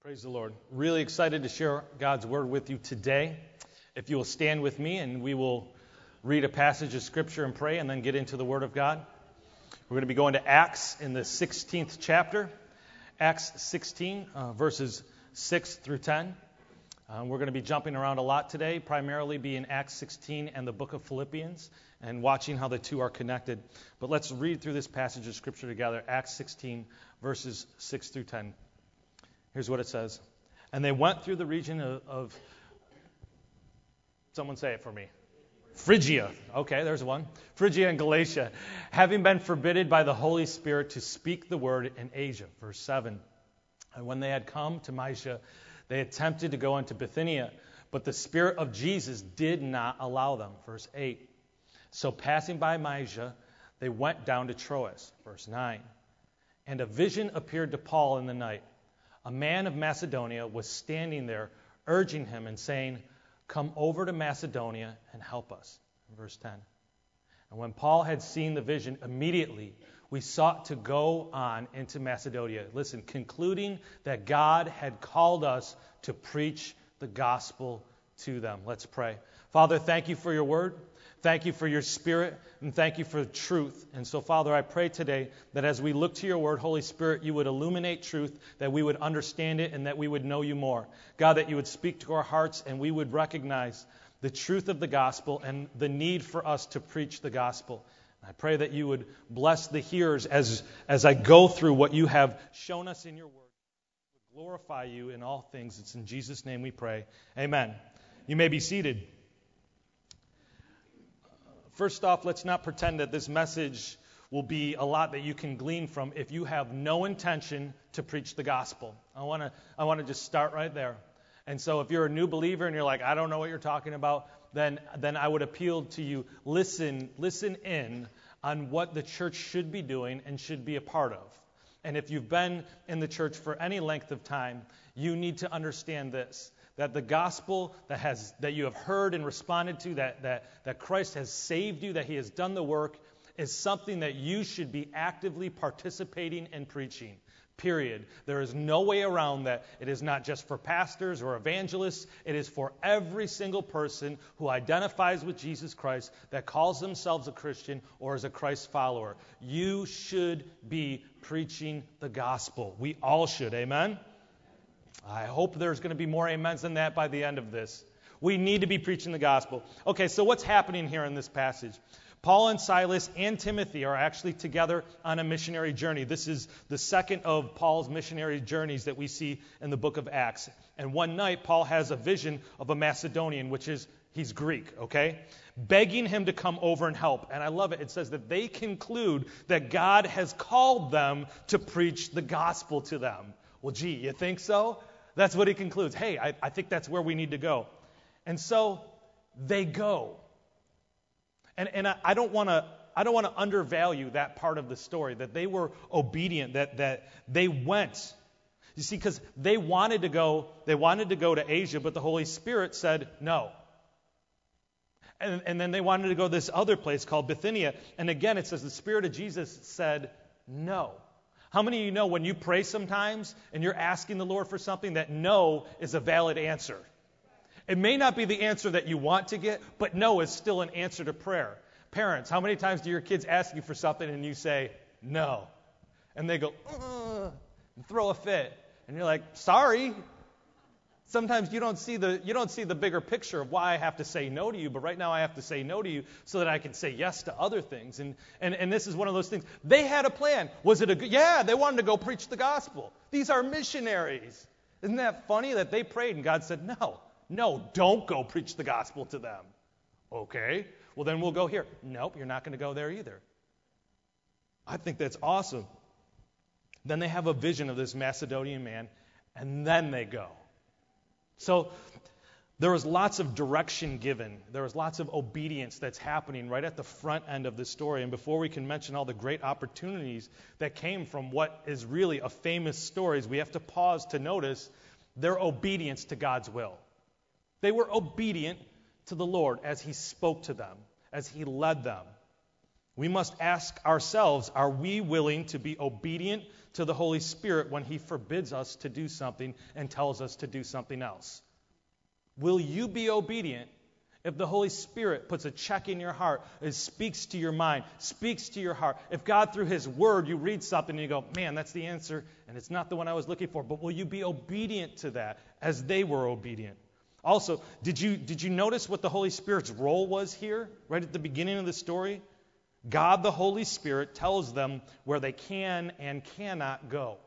Praise the Lord. Really excited to share God's Word with you today. If you will stand with me and we will read a passage of Scripture and pray and then get into the Word of God. We're going to be going to Acts in the 16th chapter. Acts 16, verses 6 through 10. We're going to be jumping around a lot today, primarily be in Acts 16 and the book of Philippians and watching how the two are connected. But let's read through this passage of Scripture together, Acts 16, verses 6 through 10. Here's what it says. And they went through the region of someone say it for me. Phrygia. Okay, there's one. Phrygia and Galatia, having been forbidden by the Holy Spirit to speak the word in Asia. Verse 7. And when they had come to Mysia, they attempted to go into Bithynia, but the Spirit of Jesus did not allow them. Verse 8. So passing by Mysia, they went down to Troas. Verse 9. And a vision appeared to Paul in the night. A man of Macedonia was standing there, urging him and saying, "Come over to Macedonia and help us." Verse 10. And when Paul had seen the vision, immediately we sought to go on into Macedonia. Listen, concluding that God had called us to preach the gospel to them. Let's pray. Father, thank you for your word. Thank you for your Spirit, and thank you for truth. And so, Father, I pray today that as we look to your word, Holy Spirit, you would illuminate truth, that we would understand it, and that we would know you more. God, that you would speak to our hearts, and we would recognize the truth of the gospel and the need for us to preach the gospel. I pray that you would bless the hearers as I go through what you have shown us in your word. Glorify you in all things. It's in Jesus' name we pray. Amen. You may be seated. First off, let's not pretend that this message will be a lot that you can glean from if you have no intention to preach the gospel. I want to just start right there. And so if you're a new believer and you're like, I don't know what you're talking about, then I would appeal to you, listen in on what the church should be doing and should be a part of. And if you've been in the church for any length of time, you need to understand this. That the gospel that you have heard and responded to, that Christ has saved you, that he has done the work, is something that you should be actively participating in preaching. Period. There is no way around that. It is not just for pastors or evangelists. It is for every single person who identifies with Jesus Christ, that calls themselves a Christian or is a Christ follower. You should be preaching the gospel. We all should. Amen? I hope there's going to be more amens than that by the end of this. We need to be preaching the gospel. Okay, so what's happening here in this passage? Paul and Silas and Timothy are actually together on a missionary journey. This is the second of Paul's missionary journeys that we see in the book of Acts. And one night, Paul has a vision of a Macedonian, which is, he's Greek, okay? Begging him to come over and help. And I love it. It says that they conclude that God has called them to preach the gospel to them. Well, gee, you think so? That's what he concludes. Hey, I think that's where we need to go. And so they go. And I don't want to undervalue that part of the story, that they were obedient, that they went. You see, because they wanted to go to Asia, but the Holy Spirit said no. And then they wanted to go to this other place called Bithynia. And again, it says the Spirit of Jesus said no. How many of you know when you pray sometimes and you're asking the Lord for something, that no is a valid answer? It may not be the answer that you want to get, but no is still an answer to prayer. Parents, how many times do your kids ask you for something and you say no? And they go, and throw a fit. And you're like, sorry. Sometimes you don't see the bigger picture of why I have to say no to you, but right now I have to say no to you so that I can say yes to other things. And this is one of those things. They had a plan. Was it yeah, they wanted to go preach the gospel. These are missionaries. Isn't that funny that they prayed and God said, no, don't go preach the gospel to them. Okay, well then we'll go here. Nope, you're not going to go there either. I think that's awesome. Then they have a vision of this Macedonian man, and then they go. So there was lots of direction given. There was lots of obedience that's happening right at the front end of this story. And before we can mention all the great opportunities that came from what is really a famous story, we have to pause to notice their obedience to God's will. They were obedient to the Lord as he spoke to them, as he led them. We must ask ourselves, are we willing to be obedient to the Holy Spirit when He forbids us to do something and tells us to do something else? Will you be obedient if the Holy Spirit puts a check in your heart, it speaks to your mind, speaks to your heart? If God, through His Word, you read something and you go, man, that's the answer, and it's not the one I was looking for, but will you be obedient to that as they were obedient? Also, did you notice what the Holy Spirit's role was here, right at the beginning of the story? God, the Holy Spirit, tells them where they can and cannot go.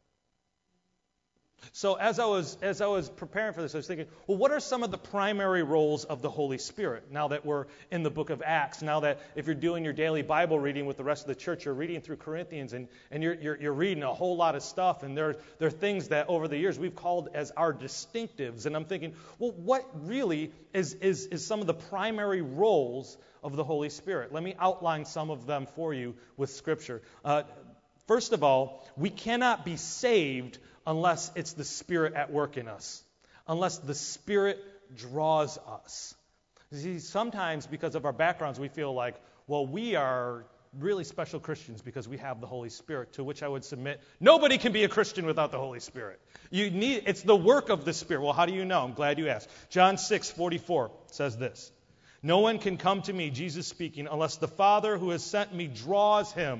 So as I was preparing for this, I was thinking, well, what are some of the primary roles of the Holy Spirit now that we're in the book of Acts, now that if you're doing your daily Bible reading with the rest of the church, you're reading through Corinthians and you're reading a whole lot of stuff, and there are things that over the years we've called as our distinctives. And I'm thinking, well, what really is some of the primary roles of the Holy Spirit? Let me outline some of them for you with Scripture. First of all, we cannot be saved unless it's the Spirit at work in us, unless the Spirit draws us. See, sometimes because of our backgrounds, we feel like, well, we are really special Christians because we have the Holy Spirit, to which I would submit, nobody can be a Christian without the Holy Spirit. It's the work of the Spirit. Well, how do you know? I'm glad you asked. John 6:44 says this, "No one can come to me," Jesus speaking, "unless the Father who has sent me draws him,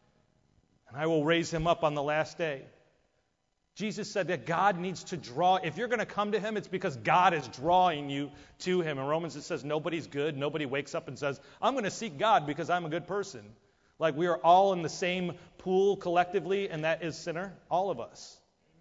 and I will raise him up on the last day." Jesus said that God needs to draw. If you're going to come to Him, it's because God is drawing you to Him. In Romans it says nobody's good. Nobody wakes up and says, I'm going to seek God because I'm a good person. Like we are all in the same pool collectively, and that is sinner, all of us.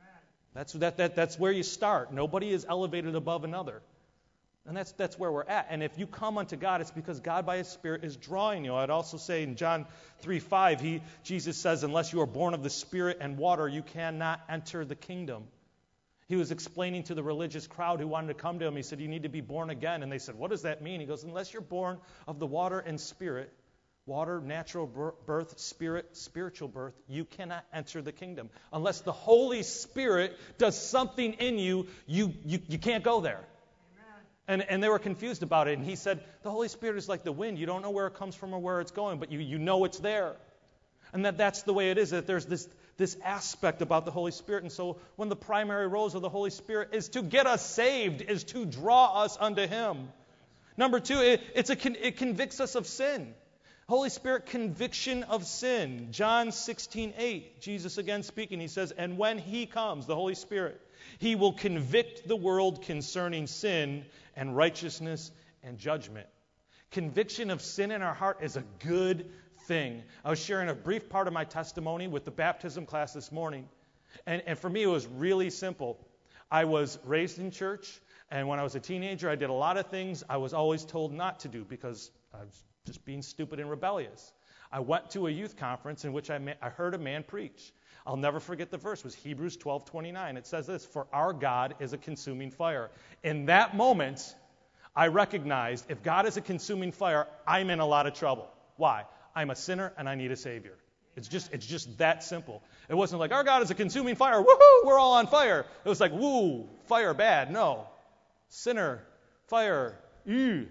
Amen. That's where you start. Nobody is elevated above another. And that's where we're at. And if you come unto God, it's because God by His Spirit is drawing you. I'd also say in John 3:5, Jesus says, unless you are born of the Spirit and water, you cannot enter the kingdom. He was explaining to the religious crowd who wanted to come to Him, He said, you need to be born again. And they said, what does that mean? He goes, unless you're born of the water and Spirit, water, natural birth, Spirit, spiritual birth, you cannot enter the kingdom. Unless the Holy Spirit does something in you, you can't go there. And they were confused about it. And He said, the Holy Spirit is like the wind. You don't know where it comes from or where it's going, but you know it's there. And that's the way it is, that there's this aspect about the Holy Spirit. And so one of the primary roles of the Holy Spirit is to get us saved, is to draw us unto Him. Number two, it convicts us of sin. Holy Spirit, conviction of sin. John 16:8, Jesus again speaking, He says, and when He comes, the Holy Spirit, He will convict the world concerning sin and righteousness and judgment. Conviction of sin in our heart is a good thing. I was sharing a brief part of my testimony with the baptism class this morning. And for me, it was really simple. I was raised in church, and when I was a teenager, I did a lot of things I was always told not to do because I was just being stupid and rebellious. I went to a youth conference in which I heard a man preach. I'll never forget the verse. It was Hebrews 12:29. It says this, for our God is a consuming fire. In that moment, I recognized if God is a consuming fire, I'm in a lot of trouble. Why? I'm a sinner and I need a Savior. It's just that simple. It wasn't like, our God is a consuming fire. Woohoo, we're all on fire. It was like, woo, fire bad. No. Sinner, fire, ew.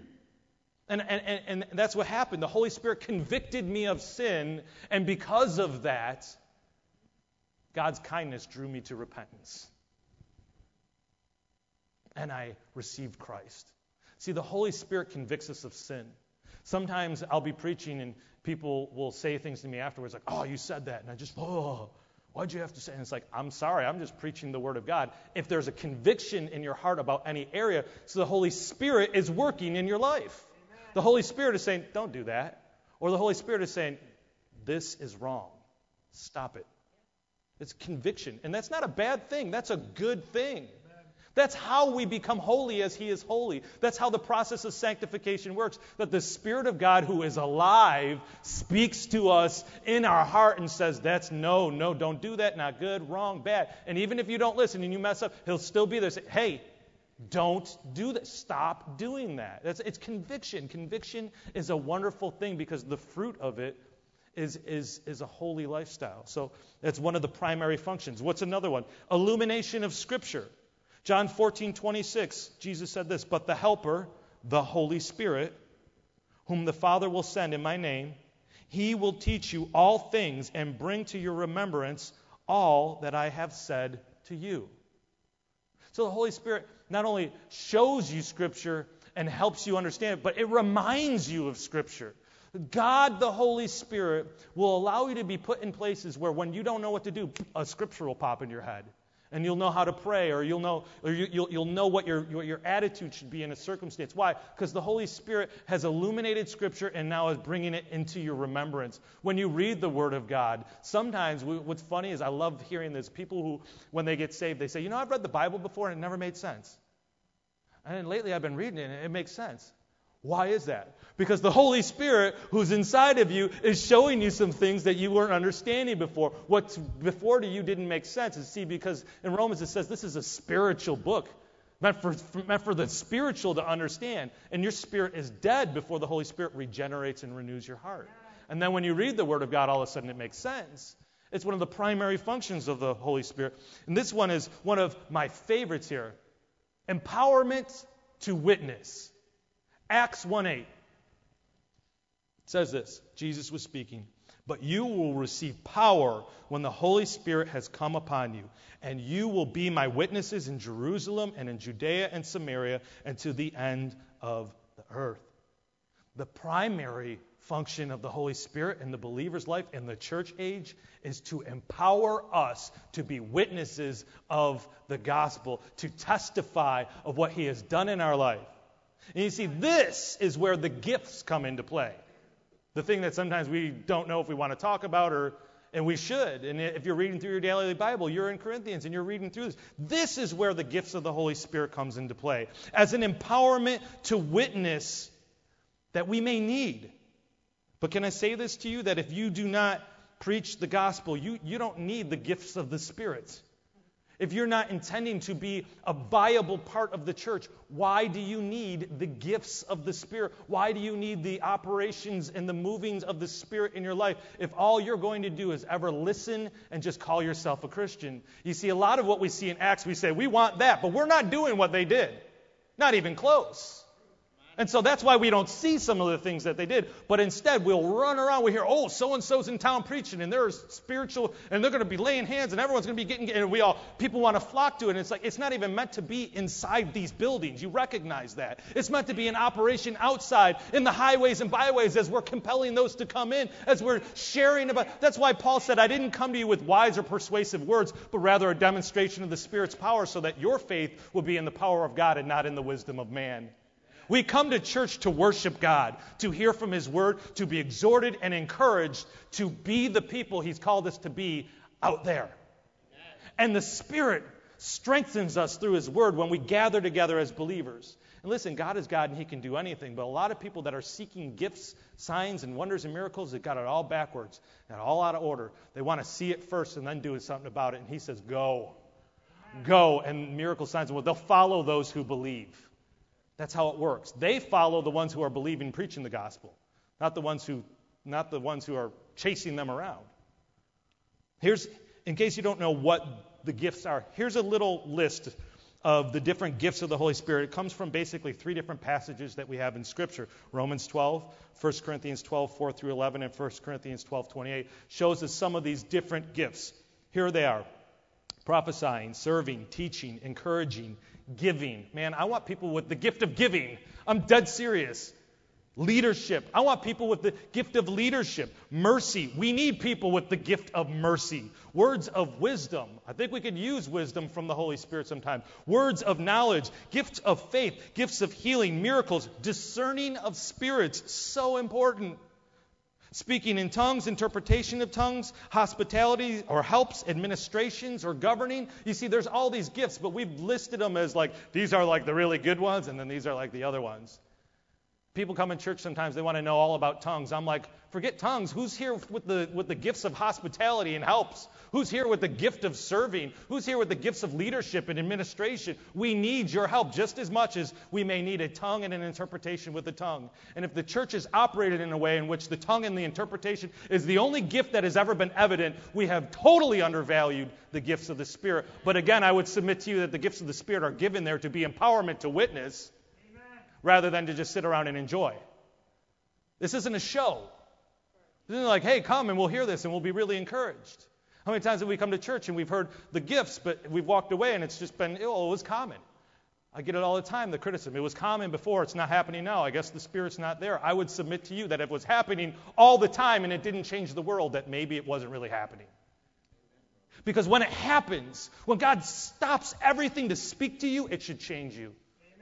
And that's what happened. The Holy Spirit convicted me of sin, and because of that, God's kindness drew me to repentance. And I received Christ. See, the Holy Spirit convicts us of sin. Sometimes I'll be preaching and people will say things to me afterwards like, oh, you said that. And I just, why'd you have to say? And it's like, I'm sorry, I'm just preaching the Word of God. If there's a conviction in your heart about any area, so the Holy Spirit is working in your life. Amen. The Holy Spirit is saying, don't do that. Or the Holy Spirit is saying, this is wrong. Stop it. It's conviction. And that's not a bad thing. That's a good thing. That's how we become holy as He is holy. That's how the process of sanctification works. That the Spirit of God who is alive speaks to us in our heart and says, that's no, don't do that, not good, wrong, bad. And even if you don't listen and you mess up, He'll still be there. Say, hey, don't do that. Stop doing that. It's conviction. Conviction is a wonderful thing because the fruit of it is a holy lifestyle. So that's one of the primary functions. What's another one? Illumination of Scripture. John 14:26, Jesus said this, but the Helper, the Holy Spirit, whom the Father will send in my name, He will teach you all things and bring to your remembrance all that I have said to you. So the Holy Spirit not only shows you Scripture and helps you understand it, but it reminds you of Scripture. God, the Holy Spirit, will allow you to be put in places where when you don't know what to do, a Scripture will pop in your head. And you'll know how to pray, or you'll know what your attitude should be in a circumstance. Why? Because the Holy Spirit has illuminated Scripture and now is bringing it into your remembrance. When you read the Word of God, sometimes what's funny is I love hearing this. People who, when they get saved, they say, I've read the Bible before and it never made sense. And lately I've been reading it and it makes sense. Why is that? Because the Holy Spirit who's inside of you is showing you some things that you weren't understanding before. What's before to you didn't make sense. And see, because in Romans it says this is a spiritual book, meant for the spiritual to understand. And your spirit is dead before the Holy Spirit regenerates and renews your heart. And then when you read the Word of God, all of a sudden it makes sense. It's one of the primary functions of the Holy Spirit. And this one is one of my favorites here. Empowerment to witness. Acts 1:8 says this. Jesus was speaking. But you will receive power when the Holy Spirit has come upon you, and you will be my witnesses in Jerusalem and in Judea and Samaria and to the end of the earth. The primary function of the Holy Spirit in the believer's life in the church age is to empower us to be witnesses of the gospel, to testify of what He has done in our life. And you see, this is where the gifts come into play. The thing that sometimes we don't know if we want to talk about, and we should. And if you're reading through your daily Bible, you're in Corinthians and you're reading through this. This is where the gifts of the Holy Spirit comes into play. As an empowerment to witness that we may need. But can I say this to you, that if you do not preach the gospel, you don't need the gifts of the Spirit. If you're not intending to be a viable part of the church, why do you need the gifts of the Spirit? Why do you need the operations and the movings of the Spirit in your life if all you're going to do is ever listen and just call yourself a Christian? You see, a lot of what we see in Acts, we say, we want that, but we're not doing what they did. Not even close. And so that's why we don't see some of the things that they did. But instead, we'll run around. We hear, so-and-so's in town preaching, and they're spiritual, and they're going to be laying hands, and everyone's going to be getting, and people want to flock to it. And it's like, it's not even meant to be inside these buildings. You recognize that. It's meant to be an operation outside, in the highways and byways, as we're compelling those to come in, as we're sharing about. That's why Paul said, I didn't come to you with wise or persuasive words, but rather a demonstration of the Spirit's power, so that your faith will be in the power of God and not in the wisdom of man. We come to church to worship God, to hear from His Word, to be exhorted and encouraged to be the people He's called us to be out there. And the Spirit strengthens us through His Word when we gather together as believers. And listen, God is God and He can do anything, but a lot of people that are seeking gifts, signs, and wonders and miracles, they've got it all backwards and all out of order. They want to see it first and then do something about it. And He says, go. Go, and miracle signs, and they'll follow those who believe. That's how it works. They follow the ones who are believing, preaching the gospel, not the ones who are chasing them around. Here's, in case you don't know what the gifts are, here's a little list of the different gifts of the Holy Spirit. It comes from basically 3 different passages that we have in Scripture. Romans 12, 1 Corinthians 12, 4 through 11, and 1 Corinthians 12, 28 shows us some of these different gifts. Here they are: prophesying, serving, teaching, encouraging, giving. Man, I want people with the gift of giving. I'm dead serious. Leadership. I want people with the gift of leadership. Mercy. We need people with the gift of mercy. Words of wisdom. I think we could use wisdom from the Holy Spirit sometime. Words of knowledge. Gifts of faith. Gifts of healing. Miracles. Discerning of spirits. So important. Speaking in tongues, interpretation of tongues, hospitality or helps, administrations or governing. You see, there's all these gifts, but we've listed them as like, these are like the really good ones, and then these are like the other ones. People come in church sometimes, they want to know all about tongues. I'm like, forget tongues. Who's here with the gifts of hospitality and helps? Who's here with the gift of serving? Who's here with the gifts of leadership and administration? We need your help just as much as we may need a tongue and an interpretation with the tongue. And if the church is operated in a way in which the tongue and the interpretation is the only gift that has ever been evident, we have totally undervalued the gifts of the Spirit. But again, I would submit to you that the gifts of the Spirit are given there to be empowerment to witness, rather than to just sit around and enjoy. This isn't a show. Isn't it like, hey, come and we'll hear this and we'll be really encouraged? How many times have we come to church and we've heard the gifts, but we've walked away and it's just been, oh, it was common. I get it all the time, the criticism. It was common before, it's not happening now. I guess the Spirit's not there. I would submit to you that if it was happening all the time and it didn't change the world, that maybe it wasn't really happening. Because when it happens, when God stops everything to speak to you, it should change you.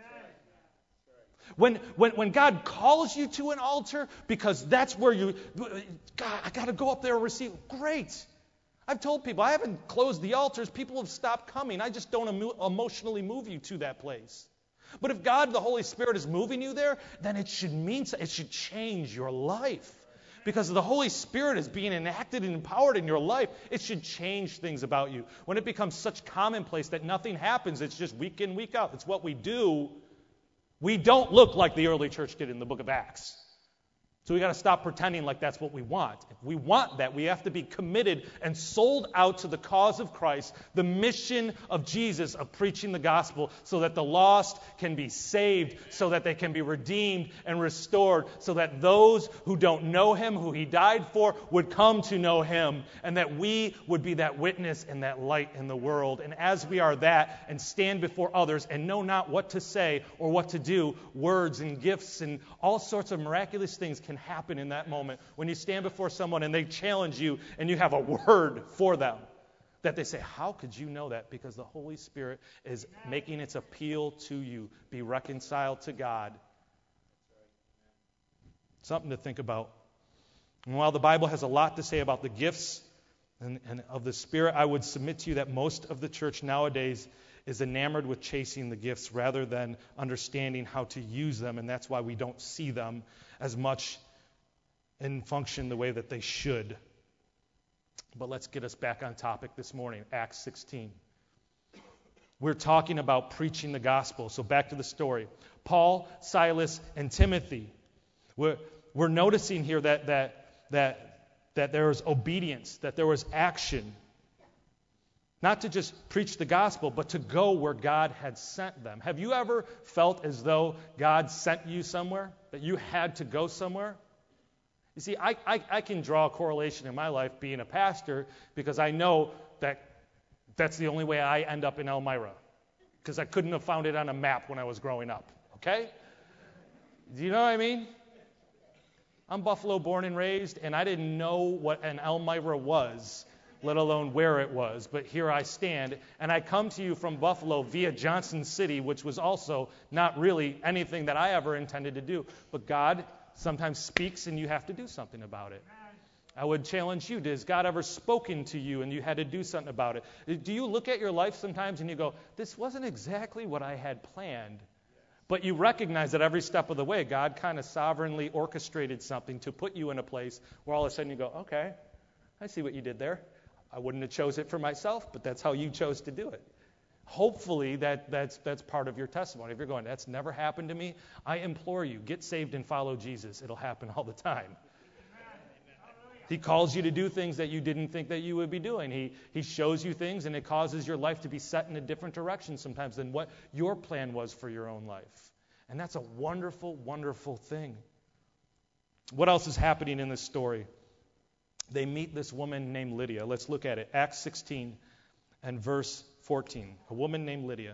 When God calls you to an altar, because that's where God, I got to go up there and receive. Great. I've told people, I haven't closed the altars. People have stopped coming. I just don't emotionally move you to that place. But if God, the Holy Spirit, is moving you there, then it should change your life. Because the Holy Spirit is being enacted and empowered in your life, it should change things about you. When it becomes such commonplace that nothing happens, it's just week in, week out. It's what we do. We don't look like the early church did in the book of Acts. So we got to stop pretending like that's what we want. If we want that, we have to be committed and sold out to the cause of Christ, the mission of Jesus of preaching the gospel, so that the lost can be saved, so that they can be redeemed and restored, so that those who don't know him, who he died for, would come to know him, and that we would be that witness and that light in the world. And as we are that and stand before others and know not what to say or what to do, words and gifts and all sorts of miraculous things can happen in that moment when you stand before someone and they challenge you and you have a word for them that they say, how could you know that? Because the Holy Spirit is making its appeal to you. Be reconciled to God. Something to think about. And while the Bible has a lot to say about the gifts and of the Spirit, I would submit to you that most of the church nowadays is enamored with chasing the gifts rather than understanding how to use them, and that's why we don't see them as much and function the way that they should. But let's get us back on topic this morning, Acts 16. We're talking about preaching the gospel. So back to the story. Paul, Silas, and Timothy. We're noticing here that there was obedience, that there was action. Not to just preach the gospel, but to go where God had sent them. Have you ever felt as though God sent you somewhere? That you had to go somewhere? You see, I can draw a correlation in my life being a pastor because I know that that's the only way I end up in Elmira. Because I couldn't have found it on a map when I was growing up. Okay? Do you know what I mean? I'm Buffalo born and raised, and I didn't know what an Elmira was, let alone where it was. But here I stand, and I come to you from Buffalo via Johnson City, which was also not really anything that I ever intended to do. But God sometimes speaks, and you have to do something about it. I would challenge you, has God ever spoken to you and you had to do something about it? Do you look at your life sometimes and you go, this wasn't exactly what I had planned? But you recognize that every step of the way, God kind of sovereignly orchestrated something to put you in a place where all of a sudden you go, okay, I see what you did there. I wouldn't have chose it for myself, but that's how you chose to do it. Hopefully that's part of your testimony. If you're going, that's never happened to me, I implore you, get saved and follow Jesus. It'll happen all the time. He calls you to do things that you didn't think that you would be doing. He shows you things, and it causes your life to be set in a different direction sometimes than what your plan was for your own life. And that's a wonderful, wonderful thing. What else is happening in this story? They meet this woman named Lydia. Let's look at it. Acts 16 and verse 14. A woman named Lydia.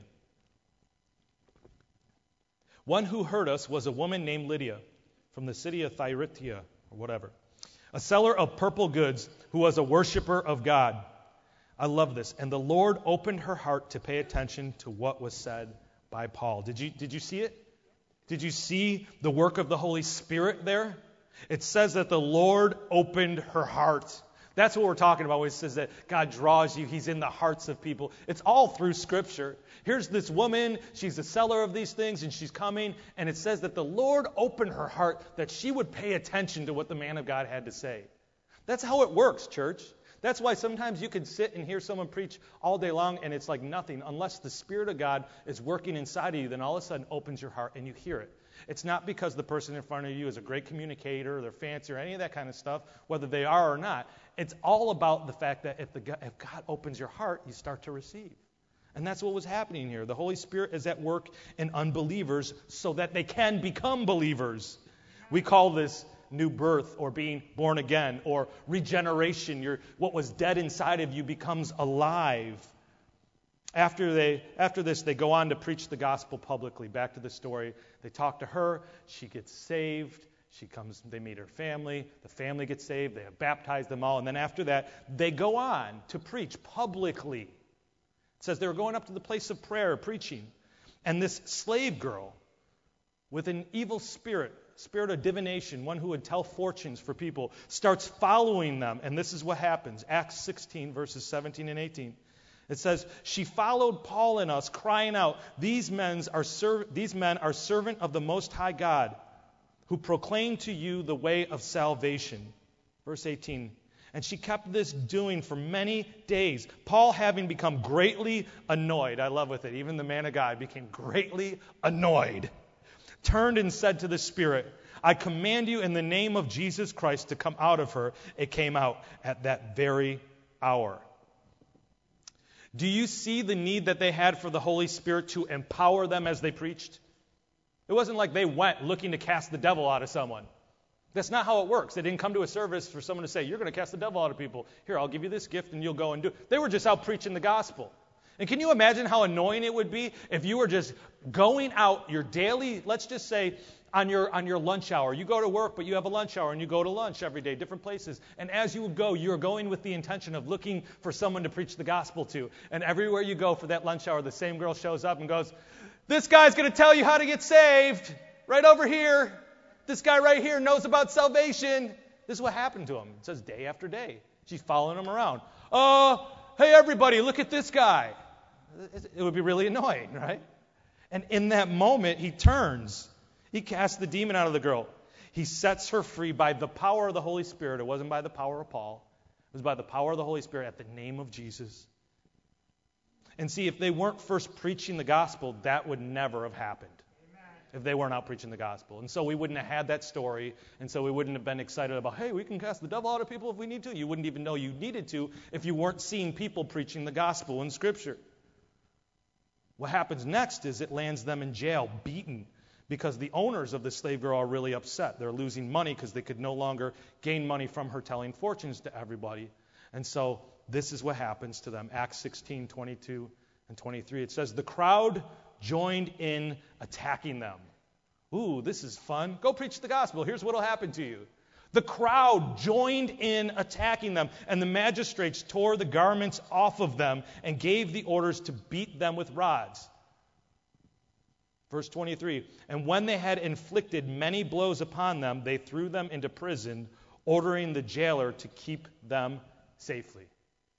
One who heard us was a woman named Lydia from the city of Thyatira, or whatever. A seller of purple goods who was a worshiper of God. I love this. And the Lord opened her heart to pay attention to what was said by Paul. Did you see it? Did you see the work of the Holy Spirit there? It says that the Lord opened her heart. That's what we're talking about when it says that God draws you. He's in the hearts of people. It's all through Scripture. Here's this woman. She's a seller of these things, and she's coming. And it says that the Lord opened her heart that she would pay attention to what the man of God had to say. That's how it works, church. That's why sometimes you can sit and hear someone preach all day long, and it's like nothing. Unless the Spirit of God is working inside of you, then all of a sudden opens your heart, and you hear it. It's not because the person in front of you is a great communicator, or they're fancy, or any of that kind of stuff, whether they are or not. It's all about the fact that if God opens your heart, you start to receive. And that's what was happening here. The Holy Spirit is at work in unbelievers so that they can become believers. We call this new birth or being born again or regeneration. What was dead inside of you becomes alive. After this, they go on to preach the gospel publicly. Back to the story. They talk to her. She gets saved. She comes, they meet her family. The family gets saved. They have baptized them all. And then after that, they go on to preach publicly. It says they were going up to the place of prayer, preaching. And this slave girl with an evil spirit of divination, one who would tell fortunes for people, starts following them. And this is what happens. Acts 16, verses 17 and 18. It says, she followed Paul and us, crying out, these men are servant of the Most High God, who proclaim to you the way of salvation. Verse 18. And she kept this doing for many days. Paul, having become greatly annoyed, I love with it, even the man of God became greatly annoyed, turned and said to the spirit, I command you in the name of Jesus Christ to come out of her. It came out at that very hour. Do you see the need that they had for the Holy Spirit to empower them as they preached? It wasn't like they went looking to cast the devil out of someone. That's not how it works. They didn't come to a service for someone to say, you're going to cast the devil out of people. Here, I'll give you this gift and you'll go and do it. They were just out preaching the gospel. And can you imagine how annoying it would be if you were just going out your daily, let's just say, on your lunch hour. You go to work, but you have a lunch hour, and you go to lunch every day, different places. And as you would go, you're going with the intention of looking for someone to preach the gospel to. And everywhere you go for that lunch hour, the same girl shows up and goes, this guy's going to tell you how to get saved. Right over here. This guy right here knows about salvation. This is what happened to him. It says day after day. She's following him around. Hey, everybody, look at this guy. It would be really annoying, right? And in that moment, he turns. He casts the demon out of the girl. He sets her free by the power of the Holy Spirit. It wasn't by the power of Paul. It was by the power of the Holy Spirit at the name of Jesus. And see, if they weren't first preaching the gospel, that would never have happened. If they weren't out preaching the gospel. And so we wouldn't have had that story, and so we wouldn't have been excited about, hey, we can cast the devil out of people if we need to. You wouldn't even know you needed to if you weren't seeing people preaching the gospel in Scripture. What happens next is it lands them in jail, beaten, because the owners of the slave girl are really upset. They're losing money because they could no longer gain money from her telling fortunes to everybody. And so this is what happens to them. Acts 16, 22 and 23. It says, the crowd joined in attacking them. Ooh, this is fun. Go preach the gospel. Here's what will happen to you. The crowd joined in attacking them, and the magistrates tore the garments off of them and gave the orders to beat them with rods. Verse 23, and when they had inflicted many blows upon them, they threw them into prison, ordering the jailer to keep them safely.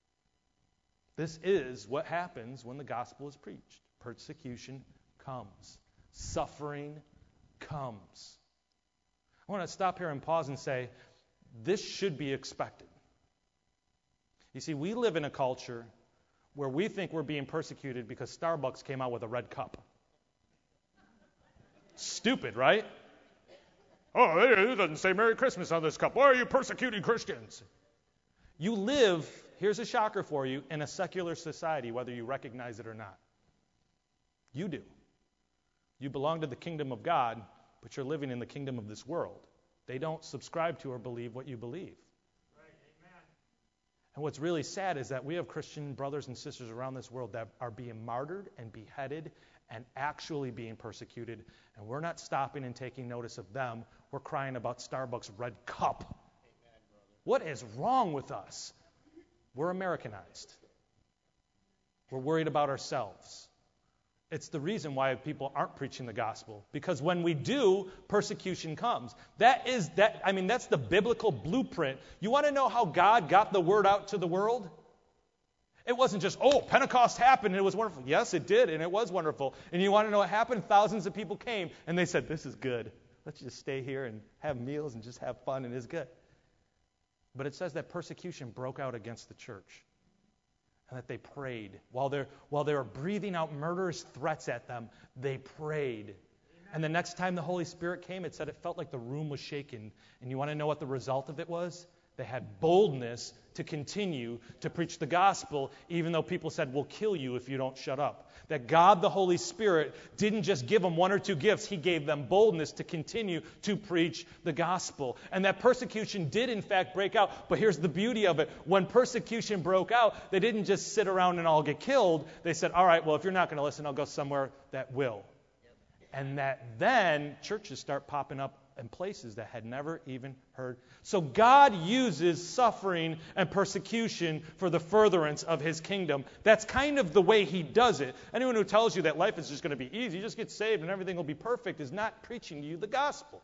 This is what happens when the gospel is preached. Persecution comes. Suffering comes. I want to stop here and pause and say, this should be expected. You see, we live in a culture where we think we're being persecuted because Starbucks came out with a red cup. Stupid, right? Oh, it doesn't say Merry Christmas on this cup. Why are you persecuting Christians? You live, here's a shocker for you, in a secular society, whether you recognize it or not. You do. You belong to the kingdom of God, but you're living in the kingdom of this world. They don't subscribe to or believe what you believe. Right, amen. And what's really sad is that we have Christian brothers and sisters around this world that are being martyred and beheaded and actually being persecuted, and we're not stopping and taking notice of them. We're crying about Starbucks red cup. Amen, what is wrong with us? We're Americanized. We're worried about ourselves. It's the reason why people aren't preaching the gospel. Because when we do, persecution comes. That's the biblical blueprint. You want to know how God got the word out to the world? It wasn't just, Pentecost happened and it was wonderful. Yes, it did, and it was wonderful. And you want to know what happened? Thousands of people came, and they said, this is good. Let's just stay here and have meals and just have fun, and it's good. But it says that persecution broke out against the church. And that they prayed. While they were breathing out murderous threats at them, they prayed. Amen. And the next time the Holy Spirit came, it said it felt like the room was shaken. And you want to know what the result of it was? They had boldness to continue to preach the gospel, even though people said, we'll kill you if you don't shut up. That God, the Holy Spirit, didn't just give them one or two gifts. He gave them boldness to continue to preach the gospel. And that persecution did, in fact, break out. But here's the beauty of it. When persecution broke out, they didn't just sit around and all get killed. They said, all right, well, if you're not going to listen, I'll go somewhere that will. And that then churches start popping up in places that had never even heard. So God uses suffering and persecution for the furtherance of His kingdom. That's kind of the way He does it. Anyone who tells you that life is just going to be easy, just get saved and everything will be perfect, is not preaching to you the gospel.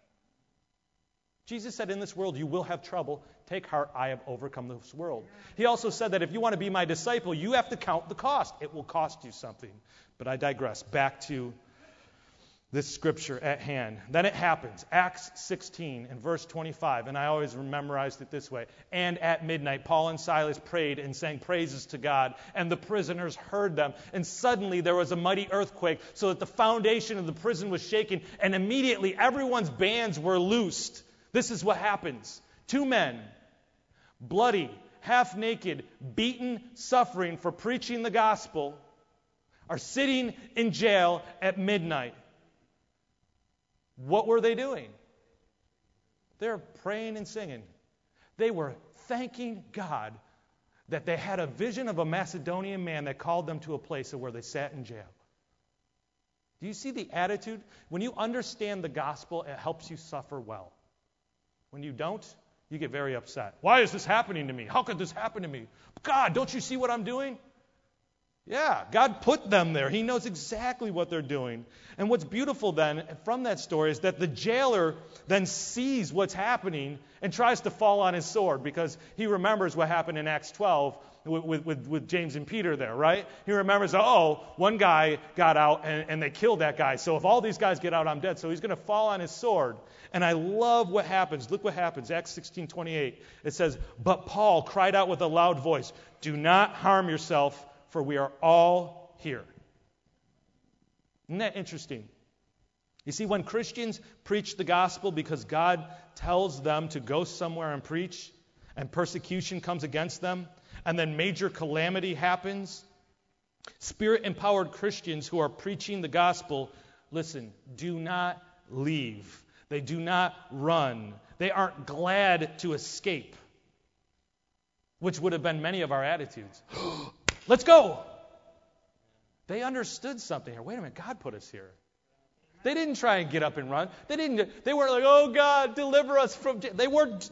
Jesus said, in this world you will have trouble. Take heart, I have overcome this world. He also said that if you want to be my disciple, you have to count the cost. It will cost you something. But I digress. Back to this scripture at hand. Then it happens. Acts 16 and verse 25. And I always memorized it this way. And at midnight, Paul and Silas prayed and sang praises to God. And the prisoners heard them. And suddenly there was a mighty earthquake, so that the foundation of the prison was shaken. And immediately everyone's bands were loosed. This is what happens. 2 men, bloody, half naked, beaten, suffering for preaching the gospel, are sitting in jail at midnight. What were they doing? They're praying and singing. They were thanking God that they had a vision of a Macedonian man that called them to a place where they sat in jail. Do you see the attitude? When you understand the gospel, it helps you suffer well. When you don't, you get very upset. Why is this happening to me? How could this happen to me? God, don't you see what I'm doing? Yeah, God put them there. He knows exactly what they're doing. And what's beautiful then from that story is that the jailer then sees what's happening and tries to fall on his sword, because he remembers what happened in Acts 12 with James and Peter there, right? He remembers, one guy got out and they killed that guy. So if all these guys get out, I'm dead. So he's going to fall on his sword. And I love what happens. Look what happens. Acts 16:28. It says, but Paul cried out with a loud voice, do not harm yourself, for we are all here. Isn't that interesting? You see, when Christians preach the gospel because God tells them to go somewhere and preach, and persecution comes against them, and then major calamity happens, Spirit-empowered Christians who are preaching the gospel, listen, do not leave. They do not run. They aren't glad to escape, which would have been many of our attitudes. Let's go. They understood something here. Wait a minute, God put us here. They didn't try and get up and run. They weren't like, oh God, deliver us from. They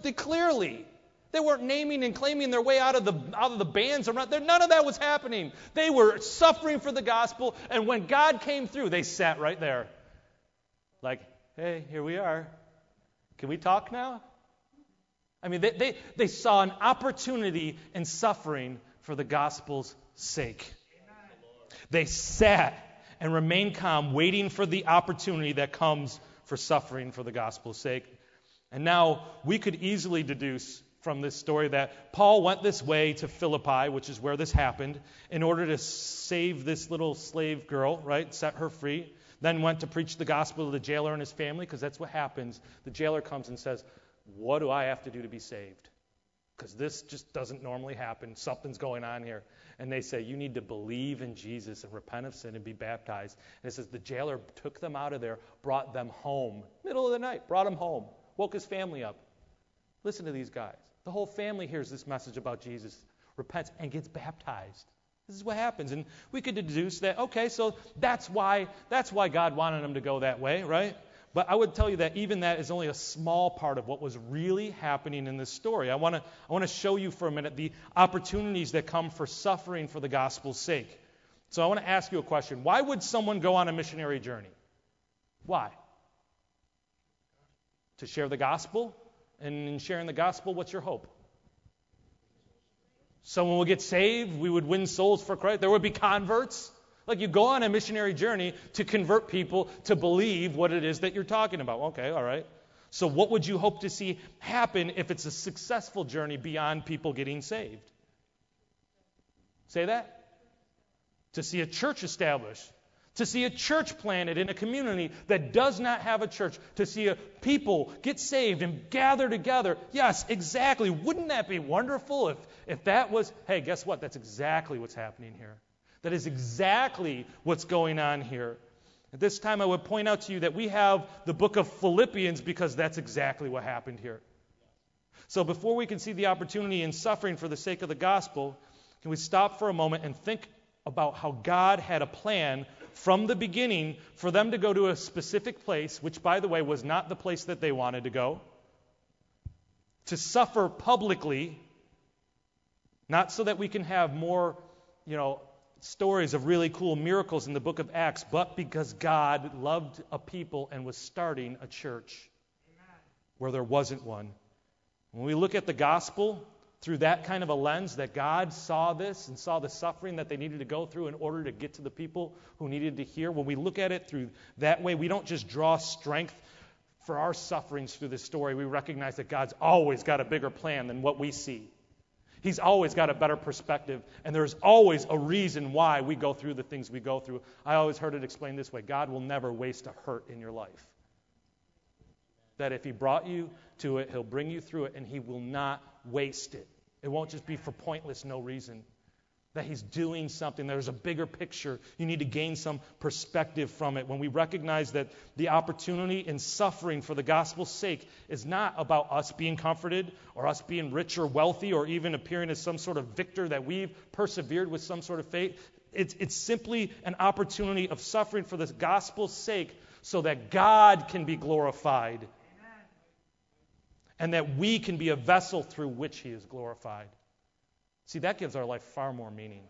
weren't naming and claiming their way out of the bands. None of that was happening. They were suffering for the gospel, and when God came through, they sat right there. Like, hey, here we are. Can we talk now? I mean, they saw an opportunity in suffering for the gospel's sake. They sat and remained calm, waiting for the opportunity that comes for suffering for the gospel's sake. And now we could easily deduce from this story that Paul went this way to Philippi, which is where this happened, in order to save this little slave girl, right? Set her free. Then went to preach the gospel to the jailer and his family, because that's what happens. The jailer comes and says, what do I have to do to be saved? Because this just doesn't normally happen. Something's going on here. And they say, you need to believe in Jesus and repent of sin and be baptized. And it says the jailer took them out of there, brought them home. Middle of the night, brought them home. Woke his family up. Listen to these guys. The whole family hears this message about Jesus, repents, and gets baptized. This is what happens. And we could deduce that, okay, so that's why God wanted them to go that way, right? But I would tell you that even that is only a small part of what was really happening in this story. I want to show you for a minute the opportunities that come for suffering for the gospel's sake. So I want to ask you a question. Why would someone go on a missionary journey? Why? To share the gospel? And in sharing the gospel, what's your hope? Someone will get saved. We would win souls for Christ. There would be converts. Like, you go on a missionary journey to convert people to believe what it is that you're talking about. Okay, all right. So what would you hope to see happen if it's a successful journey beyond people getting saved? Say that? To see a church established. To see a church planted in a community that does not have a church. To see a people get saved and gather together. Yes, exactly. Wouldn't that be wonderful if that was... Hey, guess what? That's exactly what's happening here. That is exactly what's going on here. At this time, I would point out to you that we have the book of Philippians because that's exactly what happened here. So before we can see the opportunity in suffering for the sake of the gospel, can we stop for a moment and think about how God had a plan from the beginning for them to go to a specific place, which, by the way, was not the place that they wanted to go, to suffer publicly, not so that we can have more, stories of really cool miracles in the book of Acts, but because God loved a people and was starting a church where there wasn't one. When we look at the gospel through that kind of a lens, that God saw this and saw the suffering that they needed to go through in order to get to the people who needed to hear, when we look at it through that way, we don't just draw strength for our sufferings through this story. We recognize that God's always got a bigger plan than what we see. He's always got a better perspective, and there's always a reason why we go through the things we go through. I always heard it explained this way: God will never waste a hurt in your life. That if He brought you to it, He'll bring you through it, and He will not waste it. It won't just be for pointless, no reason. That He's doing something. There's a bigger picture. You need to gain some perspective from it. When we recognize that the opportunity in suffering for the gospel's sake is not about us being comforted or us being rich or wealthy or even appearing as some sort of victor that we've persevered with some sort of faith. It's simply an opportunity of suffering for the gospel's sake so that God can be glorified. And that we can be a vessel through which He is glorified. See, that gives our life far more meaning.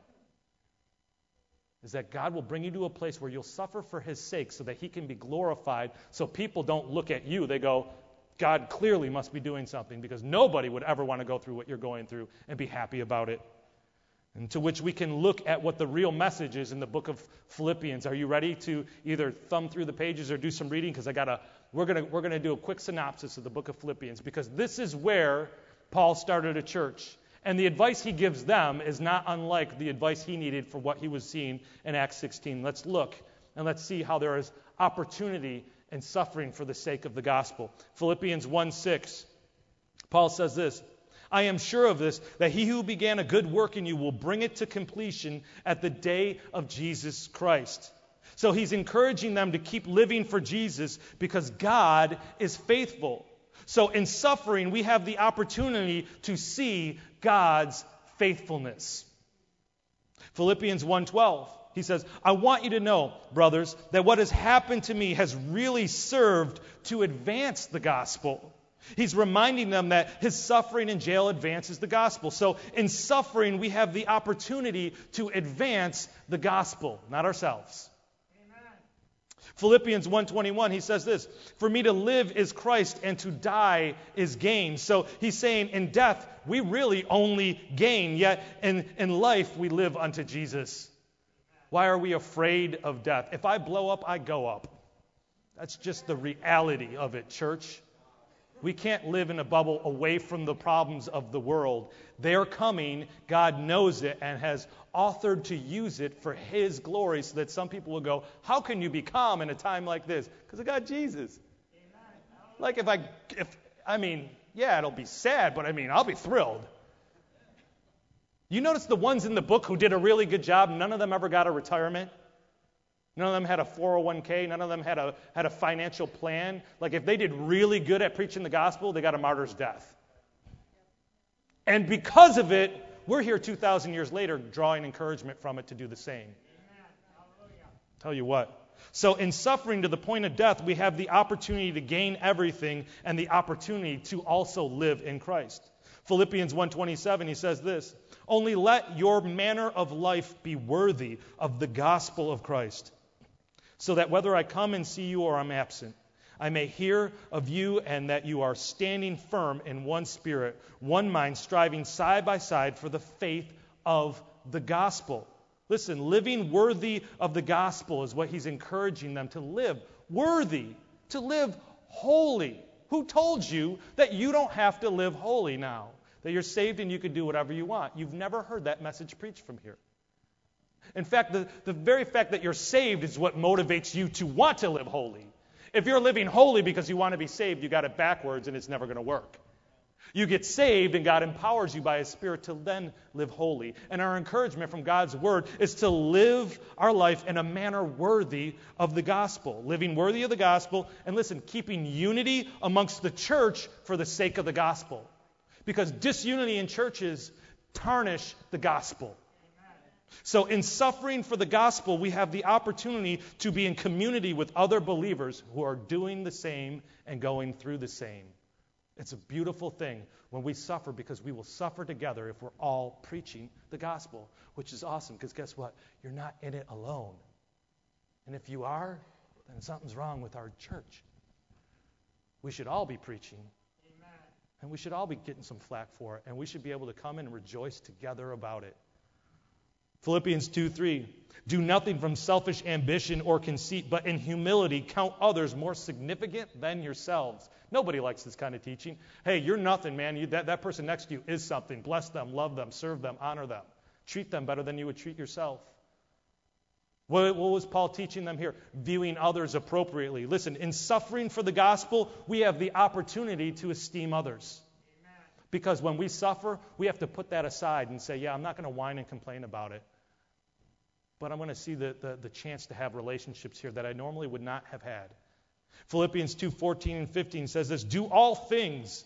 Is that God will bring you to a place where you'll suffer for His sake so that He can be glorified, so people don't look at you. They go, God clearly must be doing something, because nobody would ever want to go through what you're going through and be happy about it. And to which we can look at what the real message is in the book of Philippians. Are you ready to either thumb through the pages or do some reading? Because we're gonna do a quick synopsis of the book of Philippians, because this is where Paul started a church. And the advice he gives them is not unlike the advice he needed for what he was seeing in Acts 16. Let's look and let's see how there is opportunity in suffering for the sake of the gospel. Philippians 1:6, Paul says this: I am sure of this, that He who began a good work in you will bring it to completion at the day of Jesus Christ. So he's encouraging them to keep living for Jesus because God is faithful. So in suffering, we have the opportunity to see God's faithfulness. Philippians 1:12, he says, I want you to know, brothers, that what has happened to me has really served to advance the gospel. He's reminding them that his suffering in jail advances the gospel. So in suffering, we have the opportunity to advance the gospel, not ourselves. Philippians 1:21, he says this: for me to live is Christ and to die is gain. So he's saying in death, we really only gain, yet in life we live unto Jesus. Why are we afraid of death? If I blow up, I go up. That's just the reality of it, church. We can't live in a bubble away from the problems of the world. They're coming. God knows it and has authored to use it for His glory, so that some people will go, how can you be calm in a time like this? Because I got Jesus. Like it'll be sad, but I'll be thrilled. You notice the ones in the book who did a really good job, none of them ever got a retirement. None of them had a 401k. None of them had a financial plan. Like if they did really good at preaching the gospel, they got a martyr's death. And because of it, we're here 2,000 years later drawing encouragement from it to do the same. Tell you what. So in suffering to the point of death, we have the opportunity to gain everything and the opportunity to also live in Christ. Philippians 1:27, he says this: only let your manner of life be worthy of the gospel of Christ, so that whether I come and see you or I'm absent, I may hear of you and that you are standing firm in one spirit, one mind, striving side by side for the faith of the gospel. Listen, living worthy of the gospel is what he's encouraging them to live. Worthy, to live holy. Who told you that you don't have to live holy now? That you're saved and you can do whatever you want? You've never heard that message preached from here. In fact, the very fact that you're saved is what motivates you to want to live holy. If you're living holy because you want to be saved, you got it backwards and it's never going to work. You get saved and God empowers you by His Spirit to then live holy. And our encouragement from God's Word is to live our life in a manner worthy of the gospel. Living worthy of the gospel, and listen, keeping unity amongst the church for the sake of the gospel. Because disunity in churches tarnish the gospel. So in suffering for the gospel, we have the opportunity to be in community with other believers who are doing the same and going through the same. It's a beautiful thing when we suffer, because we will suffer together if we're all preaching the gospel, which is awesome, because guess what? You're not in it alone. And if you are, then something's wrong with our church. We should all be preaching. Amen. And we should all be getting some flack for it. And we should be able to come in and rejoice together about it. Philippians 2:3, do nothing from selfish ambition or conceit, but in humility count others more significant than yourselves. Nobody likes this kind of teaching. Hey, you're nothing, man. That person next to you is something. Bless them, love them, serve them, honor them. Treat them better than you would treat yourself. What was Paul teaching them here? Viewing others appropriately. Listen, in suffering for the gospel, we have the opportunity to esteem others. Amen. Because when we suffer, we have to put that aside and say, yeah, I'm not going to whine and complain about it. But I'm going to see the chance to have relationships here that I normally would not have had. Philippians 2:14 and 15 says this, do all things,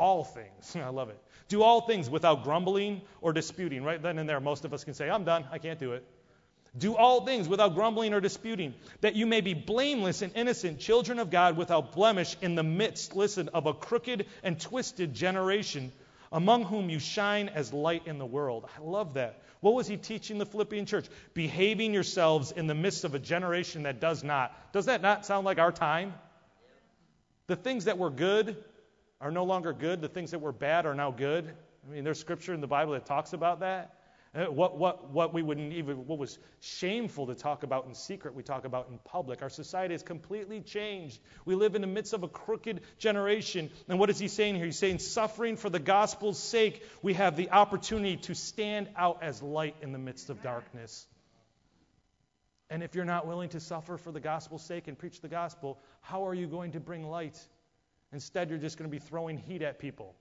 I love it. Do all things without grumbling or disputing. Right then and there, most of us can say, I'm done, I can't do it. Do all things without grumbling or disputing, that you may be blameless and innocent, children of God without blemish in the midst, listen, of a crooked and twisted generation, among whom you shine as light in the world. I love that. What was he teaching the Philippian church? Behaving yourselves in the midst of a generation that does not. Does that not sound like our time? The things that were good are no longer good. The things that were bad are now good. I mean, there's scripture in the Bible that talks about that. What was shameful to talk about in secret, we talk about in public. Our society has completely changed. We live in the midst of a crooked generation. And what is he saying here? He's saying, suffering for the gospel's sake, we have the opportunity to stand out as light in the midst of darkness. And if you're not willing to suffer for the gospel's sake and preach the gospel, how are you going to bring light? Instead, you're just going to be throwing heat at people.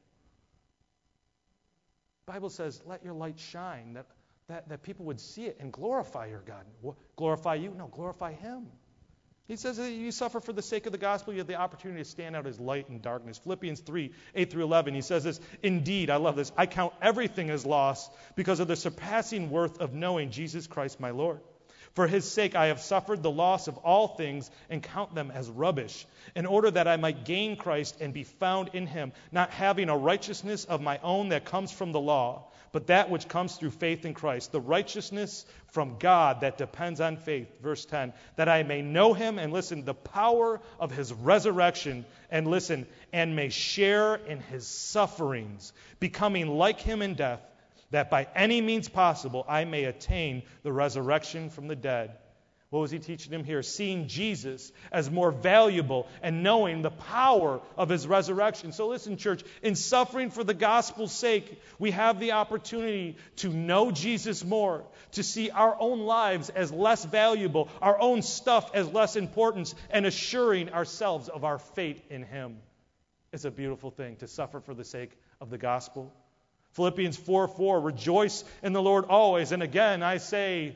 The Bible says, let your light shine, that people would see it and glorify your God. Glorify you? No, glorify Him. He says that you suffer for the sake of the gospel, you have the opportunity to stand out as light in darkness. Philippians 3:8-11, he says this, indeed, I love this, I count everything as loss because of the surpassing worth of knowing Jesus Christ my Lord. For His sake I have suffered the loss of all things and count them as rubbish, in order that I might gain Christ and be found in Him, not having a righteousness of my own that comes from the law, but that which comes through faith in Christ, the righteousness from God that depends on faith. Verse 10, that I may know Him and listen, the power of His resurrection, and listen, and may share in His sufferings, becoming like Him in death, that by any means possible I may attain the resurrection from the dead. What was he teaching him here? Seeing Jesus as more valuable and knowing the power of His resurrection. So listen, church, in suffering for the gospel's sake, we have the opportunity to know Jesus more, to see our own lives as less valuable, our own stuff as less important, and assuring ourselves of our fate in Him. It's a beautiful thing to suffer for the sake of the gospel. Philippians 4:4, rejoice in the Lord always. And again, I say,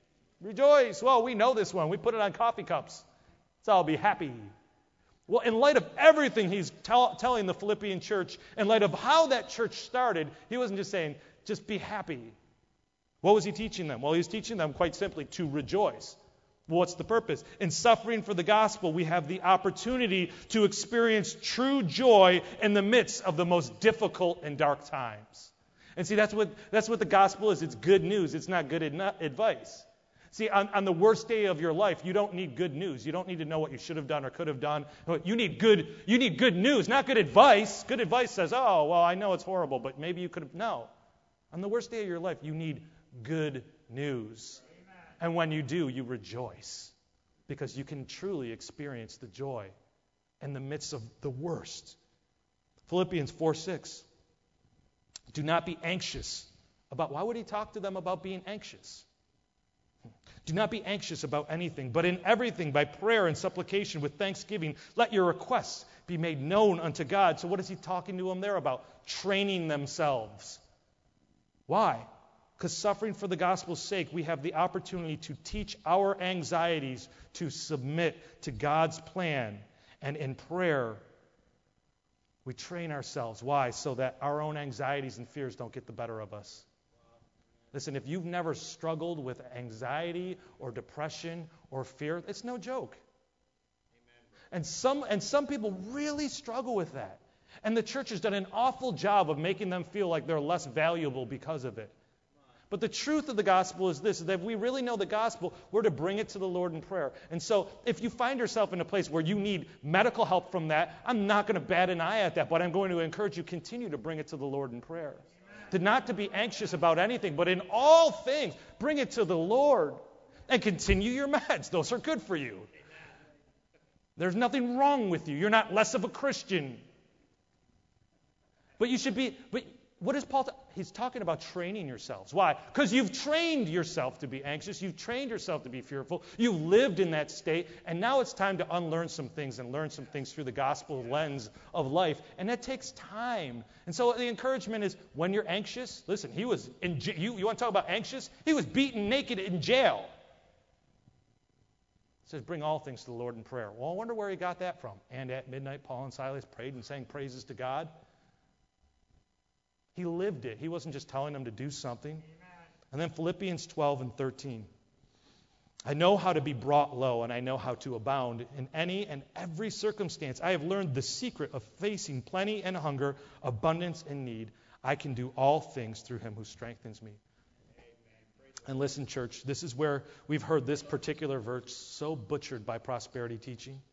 rejoice. Well, we know this one. We put it on coffee cups. So I'll be happy. Well, in light of everything he's telling the Philippian church, in light of how that church started, he wasn't just saying, just be happy. What was he teaching them? Well, he was teaching them quite simply to rejoice. Well, what's the purpose? In suffering for the gospel, we have the opportunity to experience true joy in the midst of the most difficult and dark times. And see, that's what the gospel is. It's good news. It's not good advice. See, on the worst day of your life, you don't need good news. You don't need to know what you should have done or could have done. You need good news, not good advice. Good advice says, oh, well, I know it's horrible, but maybe you could have. No. On the worst day of your life, you need good news. Amen. And when you do, you rejoice because you can truly experience the joy in the midst of the worst. Philippians 4:6. Do not be anxious about, why would he talk to them about being anxious? Do not be anxious about anything, but in everything, by prayer and supplication with thanksgiving, let your requests be made known unto God. So what is he talking to them there about? Training themselves. Why? Because suffering for the gospel's sake, we have the opportunity to teach our anxieties to submit to God's plan. And in prayer, we train ourselves. Why? So that our own anxieties and fears don't get the better of us. Listen, if you've never struggled with anxiety or depression or fear, it's no joke. And some people really struggle with that. And the church has done an awful job of making them feel like they're less valuable because of it. But the truth of the gospel is this, is that if we really know the gospel, we're to bring it to the Lord in prayer. And so if you find yourself in a place where you need medical help from that, I'm not going to bat an eye at that, but I'm going to encourage you, continue to bring it to the Lord in prayer. Not to be anxious about anything, but in all things, bring it to the Lord. And continue your meds. Those are good for you. There's nothing wrong with you. You're not less of a Christian. But you should be... But what is Paul... He's talking about training yourselves. Why? Because you've trained yourself to be anxious. You've trained yourself to be fearful. You've lived in that state. And now it's time to unlearn some things and learn some things through the gospel lens of life. And that takes time. And so the encouragement is, when you're anxious, listen, he was in you want to talk about anxious? He was beaten naked in jail. It says, bring all things to the Lord in prayer. Well, I wonder where he got that from. And at midnight, Paul and Silas prayed and sang praises to God. He lived it. He wasn't just telling them to do something. Amen. And then Philippians 12 and 13. I know how to be brought low, and I know how to abound in any and every circumstance. I have learned the secret of facing plenty and hunger, abundance and need. I can do all things through him who strengthens me. And listen, church, this is where we've heard this particular verse so butchered by prosperity teaching.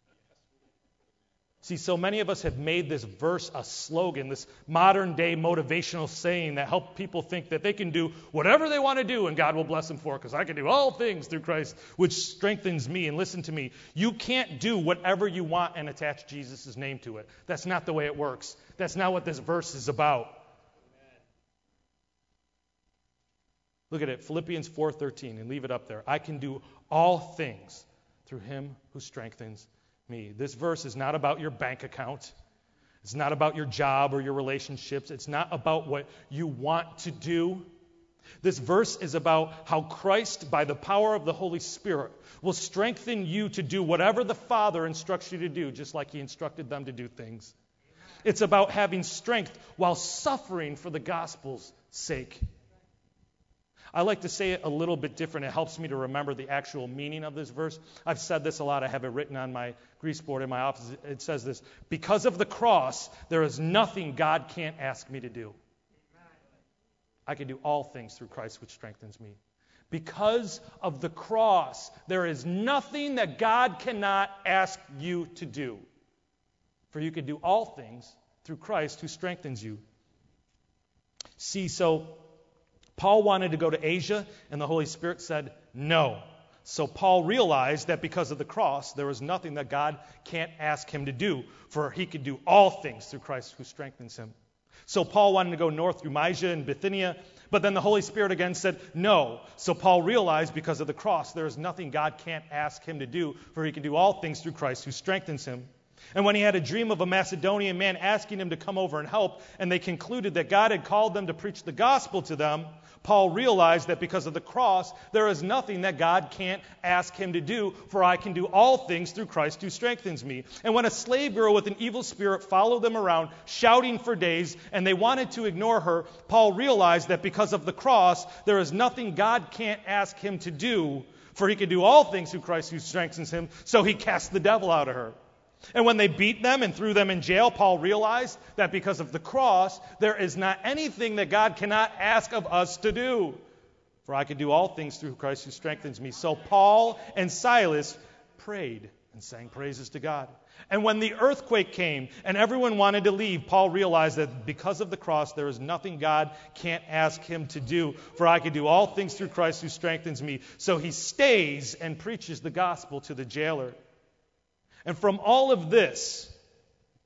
See, so many of us have made this verse a slogan, this modern-day motivational saying that help people think that they can do whatever they want to do and God will bless them for it, because I can do all things through Christ, which strengthens me. And listen to me, you can't do whatever you want and attach Jesus' name to it. That's not the way it works. That's not what this verse is about. Look at it, Philippians 4:13, and leave it up there. I can do all things through him who strengthens me. This verse is not about your bank account. It's not about your job or your relationships. It's not about what you want to do. This verse is about how Christ, by the power of the Holy Spirit, will strengthen you to do whatever the Father instructs you to do, just like he instructed them to do things. It's about having strength while suffering for the gospel's sake. I like to say it a little bit different. It helps me to remember the actual meaning of this verse. I've said this a lot. I have it written on my grease board in my office. It says this: because of the cross, there is nothing God can't ask me to do. I can do all things through Christ which strengthens me. Because of the cross, there is nothing that God cannot ask you to do. For you can do all things through Christ who strengthens you. See, so Paul wanted to go to Asia, and the Holy Spirit said no. So Paul realized that because of the cross, there was nothing that God can't ask him to do, for he could do all things through Christ who strengthens him. So Paul wanted to go north through Mysia and Bithynia, but then the Holy Spirit again said no. So Paul realized because of the cross, there is nothing God can't ask him to do, for he can do all things through Christ who strengthens him. And when he had a dream of a Macedonian man asking him to come over and help, and they concluded that God had called them to preach the gospel to them, Paul realized that because of the cross, there is nothing that God can't ask him to do, for I can do all things through Christ who strengthens me. And when a slave girl with an evil spirit followed them around, shouting for days, and they wanted to ignore her, Paul realized that because of the cross, there is nothing God can't ask him to do, for he can do all things through Christ who strengthens him, so he cast the devil out of her. And when they beat them and threw them in jail, Paul realized that because of the cross, there is not anything that God cannot ask of us to do. For I can do all things through Christ who strengthens me. So Paul and Silas prayed and sang praises to God. And when the earthquake came and everyone wanted to leave, Paul realized that because of the cross, there is nothing God can't ask him to do. For I can do all things through Christ who strengthens me. So he stays and preaches the gospel to the jailer. And from all of this,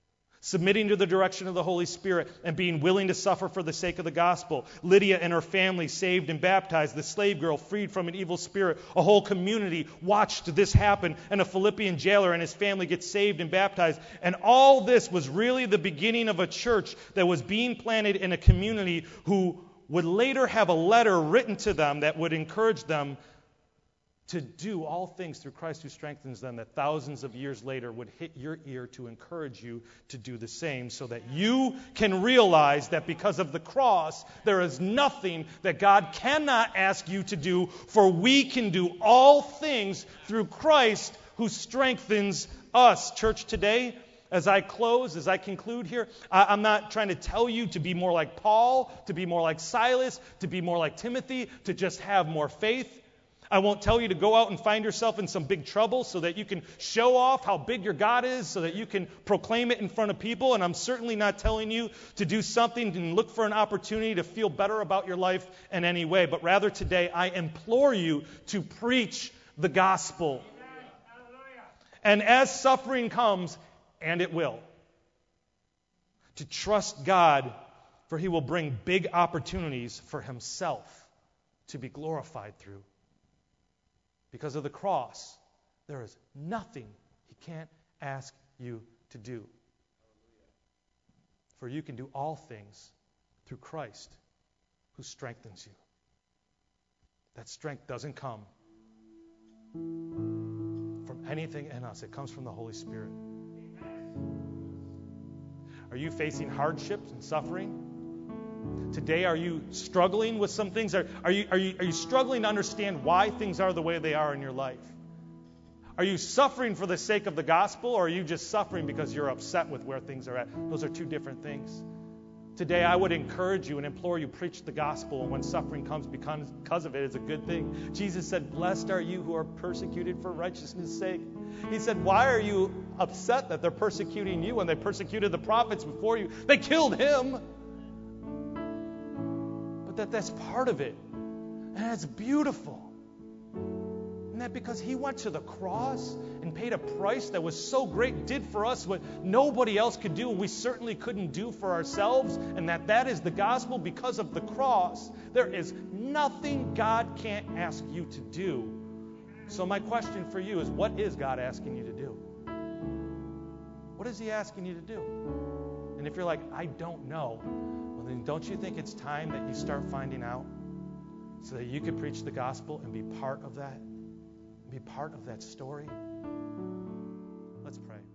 submitting to the direction of the Holy Spirit and being willing to suffer for the sake of the gospel. Lydia and her family saved and baptized. The slave girl freed from an evil spirit. A whole community watched this happen, and a Philippian jailer and his family get saved and baptized. And all this was really the beginning of a church that was being planted in a community who would later have a letter written to them that would encourage them to do all things through Christ who strengthens them, that thousands of years later would hit your ear to encourage you to do the same, so that you can realize that because of the cross, there is nothing that God cannot ask you to do, for we can do all things through Christ who strengthens us. Church, today, as I close, as I conclude here, I'm not trying to tell you to be more like Paul, to be more like Silas, to be more like Timothy, to just have more faith. I won't tell you to go out and find yourself in some big trouble so that you can show off how big your God is, so that you can proclaim it in front of people. And I'm certainly not telling you to do something and look for an opportunity to feel better about your life in any way. But rather today, I implore you to preach the gospel. And as suffering comes, and it will, to trust God, for He will bring big opportunities for Himself to be glorified through. Because of the cross, there is nothing He can't ask you to do. For you can do all things through Christ who strengthens you. That strength doesn't come from anything in us. It comes from the Holy Spirit. Are you facing hardships and suffering? Today, are you struggling with some things? Are you struggling to understand why things are the way they are in your life? Are you suffering for the sake of the gospel, or are you just suffering because you're upset with where things are at? Those are two different things. Today, I would encourage you and implore you, preach the gospel, and when suffering comes because of it, it's a good thing. Jesus said, "Blessed are you who are persecuted for righteousness' sake." He said, why are you upset that they're persecuting you when they persecuted the prophets before you? They killed him. But that's part of it. And it's beautiful. Isn't that because He went to the cross and paid a price that was so great, did for us what nobody else could do, and we certainly couldn't do for ourselves, and that is the gospel. Because of the cross, there is nothing God can't ask you to do. So my question for you is, what is God asking you to do? What is He asking you to do? And if you're like, I don't know, well then don't you think it's time that you start finding out, so that you can preach the gospel and be part of that? Be part of that story? Let's pray.